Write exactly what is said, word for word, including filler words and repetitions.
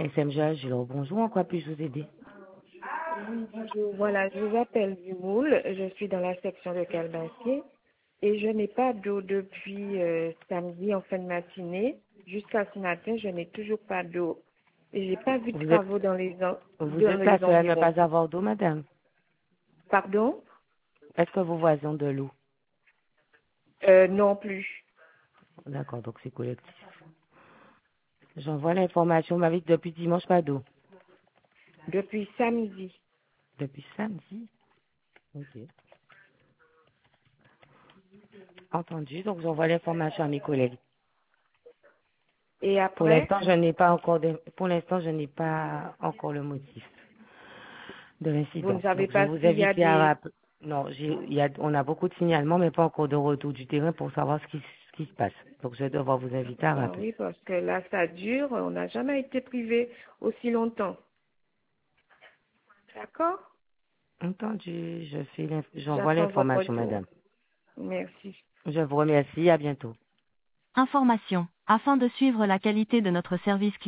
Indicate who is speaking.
Speaker 1: S M G Agile, bonjour, en quoi puis-je vous aider?
Speaker 2: Oui, bonjour. Voilà, je vous appelle du Moule. Je suis dans la section de Calbassier et je n'ai pas d'eau depuis euh, samedi en fin de matinée. Jusqu'à ce matin, je n'ai toujours pas d'eau. Et j'ai pas vu de
Speaker 1: Vous êtes,
Speaker 2: travaux dans les, en-
Speaker 1: vous
Speaker 2: dans
Speaker 1: êtes la
Speaker 2: les
Speaker 1: seule à ne
Speaker 2: environs.
Speaker 1: pas avoir d'eau, madame?
Speaker 2: Pardon?
Speaker 1: Est-ce que vos voisins ont de l'eau?
Speaker 2: Euh, non plus.
Speaker 1: D'accord, donc c'est collectif. J'envoie l'information, ma vie, depuis dimanche, pas d'eau.
Speaker 2: Depuis samedi.
Speaker 1: Depuis samedi? Ok. Entendu, donc j'envoie l'information à mes collègues.
Speaker 2: Et
Speaker 1: Pour
Speaker 2: après,
Speaker 1: l'instant, je n'ai pas encore de, pour l'instant, je n'ai pas encore le motif de
Speaker 2: vous ne
Speaker 1: l'incident.
Speaker 2: savez
Speaker 1: Donc, je vais
Speaker 2: pas
Speaker 1: vous
Speaker 2: s'il y a
Speaker 1: inviter à
Speaker 2: des...
Speaker 1: rappeler. Non, j'ai, il y a, on a beaucoup de signalements, mais pas encore de retour du terrain pour savoir ce qui, ce qui se passe. Donc, je vais devoir vous inviter à
Speaker 2: Ah
Speaker 1: rappeler.
Speaker 2: oui, parce que là, ça dure. On n'a jamais été privé aussi longtemps. D'accord?
Speaker 1: Entendu, je fais, l'inf- j'envoie
Speaker 2: J'attends votre
Speaker 1: l'information,
Speaker 2: retour.
Speaker 1: madame.
Speaker 2: Merci.
Speaker 1: Je vous remercie, à bientôt.
Speaker 3: Information. Afin de suivre la qualité de notre service client,